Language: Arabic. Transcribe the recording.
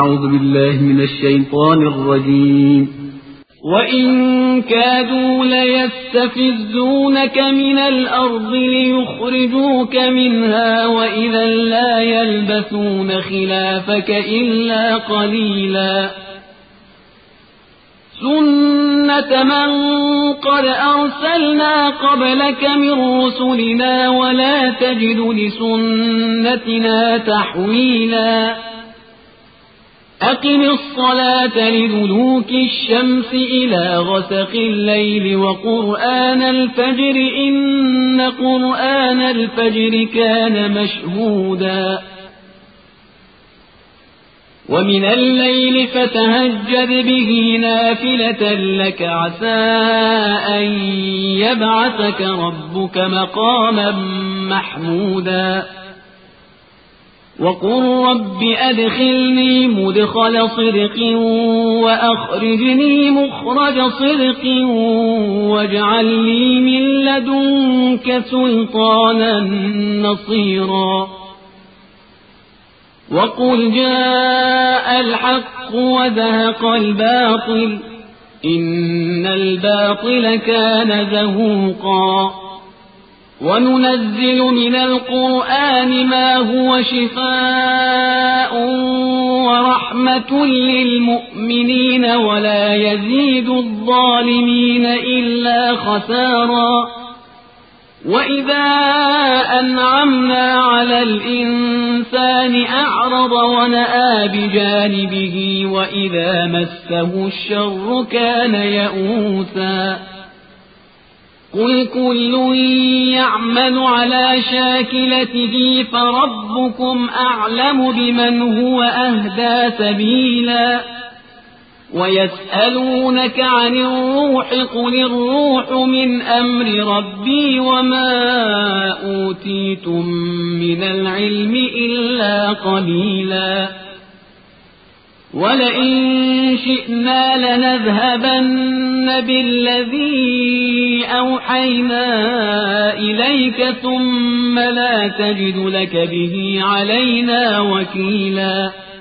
أعوذ بالله من الشيطان الرجيم. وإن كادوا ليستفزونك من الأرض ليخرجوك منها وإذا لا يلبثون خلافك إلا قليلا سنة من قد أرسلنا قبلك من رسلنا ولا تجد لسنتنا تحويلا أقم الصلاة لدلوك الشمس إلى غسق الليل وقرآن الفجر إن قرآن الفجر كان مشهودا ومن الليل فتهجد به نافلة لك عسى أن يبعثك ربك مقاما محمودا وقل رب أدخلني مدخل صدق وأخرجني مخرج صدق واجعل لي من لدنك سلطانا نصيرا وقل جاء الحق وزهق الباطل إن الباطل كان زهوقا وننزل من القرآن ما هو شفاء ورحمة للمؤمنين ولا يزيد الظالمين إلا خسارا وإذا أنعمنا على الإنسان أعرض ونأى بجانبه وإذا مسه الشر كان يئوسا قل كل يعمل على شاكلته فربكم أعلم بمن هو أهدى سبيلا ويسألونك عن الروح قل الروح من أمر ربي وما أوتيتم من العلم إلا قليلا ولئن شئنا لنذهبن بالذي أوحينا إليك ثم لا تجد لك به علينا وكيلا